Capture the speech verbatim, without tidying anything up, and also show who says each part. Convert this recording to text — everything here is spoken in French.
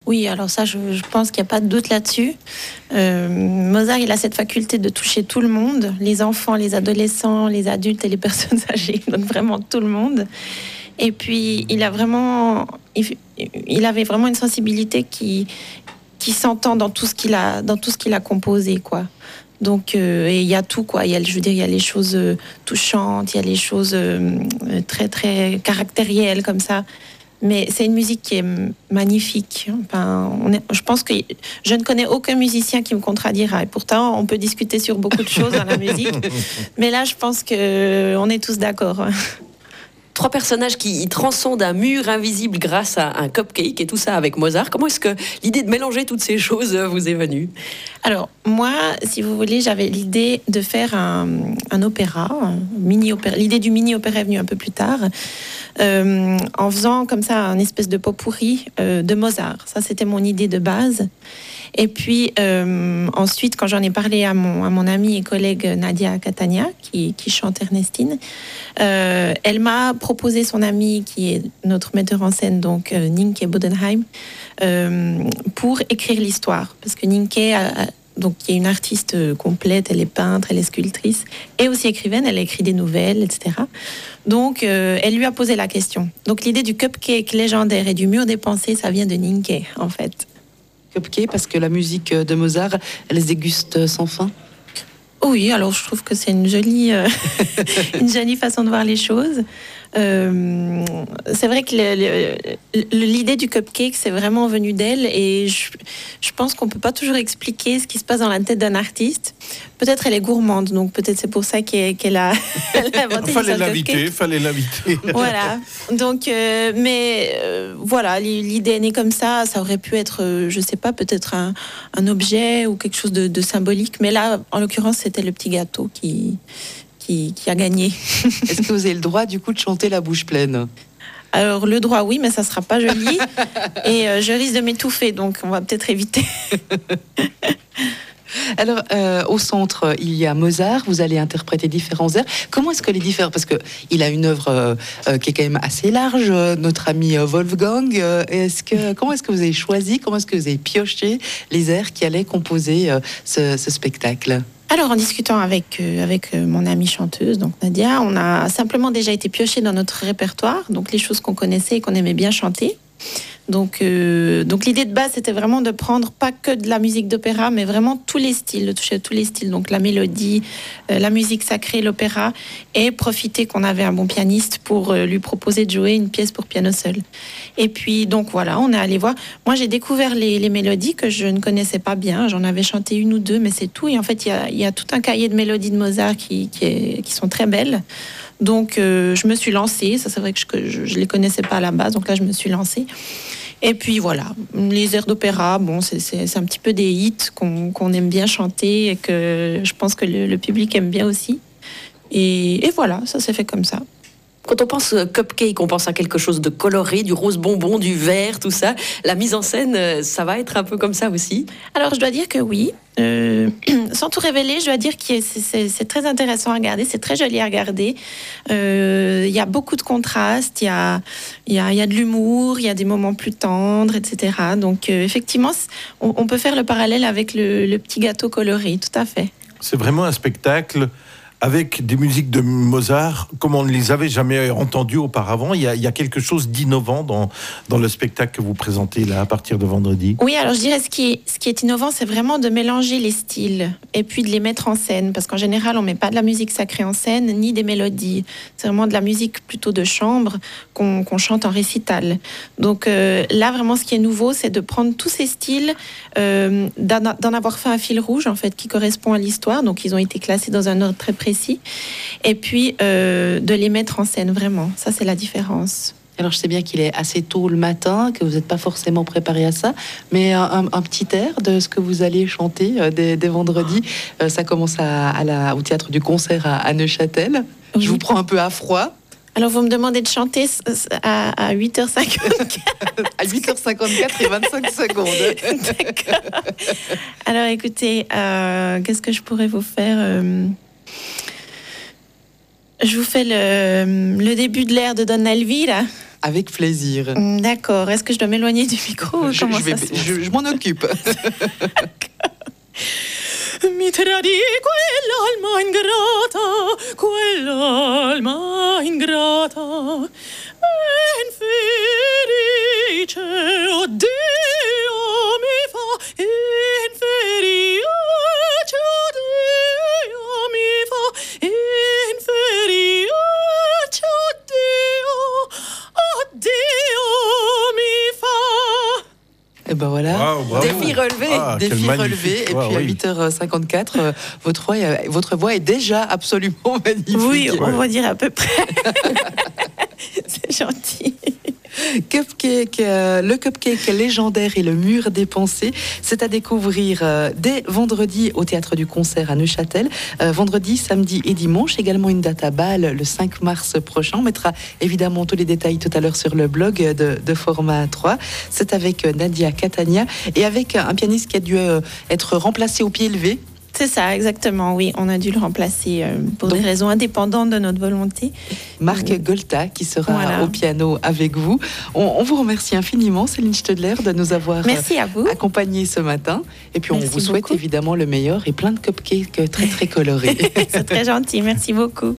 Speaker 1: Oui, alors ça, je, je pense qu'il n'y a pas de doute là-dessus. Euh, Mozart, il a cette faculté de toucher tout le monde, les enfants, les adolescents, les adultes et les personnes âgées, donc vraiment tout le monde. Et puis, il a vraiment, il, il avait vraiment une sensibilité qui, qui s'entend dans tout ce qu'il a, dans tout ce qu'il a composé, quoi. Donc, euh, et il y a tout, quoi. Il y a, je veux dire, il y a les choses euh, touchantes, il y a les choses euh, très, très caractérielles, comme ça. Mais c'est une musique qui est magnifique. Enfin, on est, je pense que je ne connais aucun musicien qui me contredira. Et pourtant, on peut discuter sur beaucoup de choses dans la musique. Mais là, je pense qu'on est tous d'accord.
Speaker 2: Trois personnages qui transcendent un mur invisible grâce à un cupcake et tout ça avec Mozart. Comment est-ce que l'idée de mélanger toutes ces choses vous est venue?
Speaker 1: Alors, moi, si vous voulez, j'avais l'idée de faire un, un opéra, un mini-opéra. L'idée du mini-opéra est venue un peu plus tard, euh, en faisant comme ça un espèce de pot-pourri euh, de Mozart. Ça, c'était mon idée de base. Et puis euh, ensuite, quand j'en ai parlé à mon, à mon amie et collègue Nadia Catania, qui, qui chante Ernestine, euh, elle m'a proposé son amie, qui est notre metteur en scène, donc euh, Nienke Bodenheim, euh, pour écrire l'histoire. Parce que Nienke, a, a, donc, qui est une artiste complète, elle est peintre, elle est sculptrice, et aussi écrivaine, elle a écrit des nouvelles, et cetera. Donc, euh, elle lui a posé la question. Donc, l'idée du cupcake légendaire et du mur des pensées, ça vient de Nienke, en fait.
Speaker 3: Cupcake, parce que la musique de Mozart, elle se déguste sans fin.
Speaker 1: Oui, alors je trouve que c'est une jolie, euh, une jolie façon de voir les choses. Euh, c'est vrai que le, le, l'idée du cupcake, c'est vraiment venu d'elle, et je, je pense qu'on peut pas toujours expliquer ce qui se passe dans la tête d'un artiste. Peut-être elle est gourmande, donc peut-être c'est pour ça qu'elle, qu'elle a, elle a inventé
Speaker 4: fallait
Speaker 1: le
Speaker 4: l'inviter,
Speaker 1: cupcake.
Speaker 4: fallait l'inviter.
Speaker 1: Voilà. Donc, euh, mais euh, voilà, l'idée est née comme ça. Ça aurait pu être, euh, je sais pas, peut-être un, un objet ou quelque chose de, de symbolique. Mais là, en l'occurrence, c'était le petit gâteau qui. Qui, qui a gagné.
Speaker 3: Est-ce que vous avez le droit, du coup, de chanter la bouche pleine?
Speaker 1: Alors, le droit, oui, mais ça sera pas joli. Et euh, je risque de m'étouffer, donc on va peut-être éviter.
Speaker 3: Alors, euh, au centre, il y a Mozart. Vous allez interpréter différents airs. Comment est-ce que les différents... Parce qu'il a une œuvre euh, qui est quand même assez large, euh, notre ami Wolfgang. Euh, est-ce que, comment est-ce que vous avez choisi, comment est-ce que vous avez pioché les airs qui allaient composer euh, ce, ce spectacle?
Speaker 1: Alors, en discutant avec, euh, avec euh, mon amie chanteuse, donc Nadia, on a simplement déjà été pioché dans notre répertoire, donc les choses qu'on connaissait et qu'on aimait bien chanter. Donc, euh, donc l'idée de base, c'était vraiment de prendre pas que de la musique d'opéra, mais vraiment tous les styles, de toucher à tous les styles. Donc la mélodie, euh, la musique sacrée, l'opéra, et profiter qu'on avait un bon pianiste pour euh, lui proposer de jouer une pièce pour piano seul. Et puis, donc voilà, on est allé voir. Moi, j'ai découvert les, les mélodies que je ne connaissais pas bien. J'en avais chanté une ou deux, mais c'est tout. Et en fait, il y a, y a tout un cahier de mélodies de Mozart qui, qui, est, qui sont très belles. Donc, euh, je me suis lancée. Ça, c'est vrai que je ne les connaissais pas à la base. Donc là, je me suis lancée. Et puis voilà, les airs d'opéra, bon, c'est, c'est, c'est un petit peu des hits qu'on, qu'on aime bien chanter et que je pense que le, le public aime bien aussi. Et, et voilà, ça s'est fait comme ça.
Speaker 2: Quand on pense cupcake, on pense à quelque chose de coloré, du rose bonbon, du vert, tout ça. La mise en scène, ça va être un peu comme ça aussi?
Speaker 1: Alors, je dois dire que oui. Euh, sans tout révéler, je dois dire que c'est, c'est, c'est très intéressant à regarder, c'est très joli à regarder. Euh, il y a beaucoup de contrastes, il y a, il y a, il y a de l'humour, il y a des moments plus tendres, et cetera. Donc, euh, effectivement, on, on peut faire le parallèle avec le, le petit gâteau coloré, tout à fait.
Speaker 4: C'est vraiment un spectacle avec des musiques de Mozart, comme on ne les avait jamais entendues auparavant. Il y a, il y a quelque chose d'innovant dans, dans le spectacle que vous présentez là, à partir de vendredi.
Speaker 1: Oui, alors je dirais ce qui est, ce qui est innovant, c'est vraiment de mélanger les styles et puis de les mettre en scène. Parce qu'en général, on ne met pas de la musique sacrée en scène, ni des mélodies. C'est vraiment de la musique plutôt de chambre qu'on, qu'on chante en récital. Donc euh, là, vraiment, ce qui est nouveau, c'est de prendre tous ces styles, euh, d'en, d'en avoir fait un fil rouge, en fait, qui correspond à l'histoire. Donc, ils ont été classés dans un ordre très précis. Et puis euh, de les mettre en scène, vraiment. Ça, c'est la différence.
Speaker 3: Alors, je sais bien qu'il est assez tôt le matin, que vous n'êtes pas forcément préparé à ça, mais un, un petit air de ce que vous allez chanter euh, dès, dès vendredi. Euh, ça commence à, à la, au Théâtre du Concert à, à Neuchâtel. Oui. Je vous prends un peu à froid.
Speaker 1: Alors, vous me demandez de chanter à, à huit heures cinquante-quatre.
Speaker 3: À huit heures cinquante-quatre et vingt-cinq secondes.
Speaker 1: D'accord. Alors, écoutez, euh, qu'est-ce que je pourrais vous faire euh... Je vous fais le, le début de l'air de Don Elvira.
Speaker 3: Avec plaisir.
Speaker 1: Mm, D'accord. Est-ce que je dois m'éloigner du micro?
Speaker 3: Je,
Speaker 1: Comment
Speaker 3: je vais-
Speaker 1: ça se passe?
Speaker 3: je- je m'en occupe.
Speaker 1: Mi tradii quell'alma ingrata, quell'alma ingrata, infelice, oh Dio mi fa, infelice, oh Dio mi fa, infelice, oh Dio, oh Dio mi fa.
Speaker 3: Et ben voilà.
Speaker 4: Waouh, bravo.
Speaker 2: Défi relevé.
Speaker 4: Ah, quel
Speaker 3: Défi
Speaker 4: magnifique
Speaker 3: relevé. Et
Speaker 4: voix,
Speaker 3: puis à
Speaker 4: oui.
Speaker 3: huit heures cinquante-quatre, euh, votre, voix, est- votre voix est déjà absolument magnifique.
Speaker 1: Oui, on
Speaker 4: Ouais.
Speaker 1: va dire à peu près. C'est gentil.
Speaker 3: Cupcake, euh, le cupcake légendaire et le mur des pensées, c'est à découvrir euh, dès vendredi au Théâtre du Concert à Neuchâtel. Euh, vendredi, samedi et dimanche. Également une date à Bâle le cinq mars prochain. On mettra évidemment tous les détails tout à l'heure sur le blog de, de Format trois. C'est avec euh, Nadia Catania et avec un pianiste qui a dû euh, être remplacé au pied levé.
Speaker 1: C'est ça, exactement, oui. On a dû le remplacer euh, pour
Speaker 3: Donc-
Speaker 1: des raisons indépendantes de notre volonté.
Speaker 3: Marc
Speaker 1: Oui.
Speaker 3: Golta qui sera
Speaker 1: Voilà.
Speaker 3: au piano avec vous. On, on vous remercie infiniment, Céline Stedler, de nous avoir
Speaker 1: Merci à vous.
Speaker 3: accompagnés ce matin. Et puis on
Speaker 1: Merci
Speaker 3: vous souhaite
Speaker 1: beaucoup.
Speaker 3: évidemment le meilleur et plein de cupcakes très très colorés.
Speaker 1: C'est très gentil. Merci beaucoup.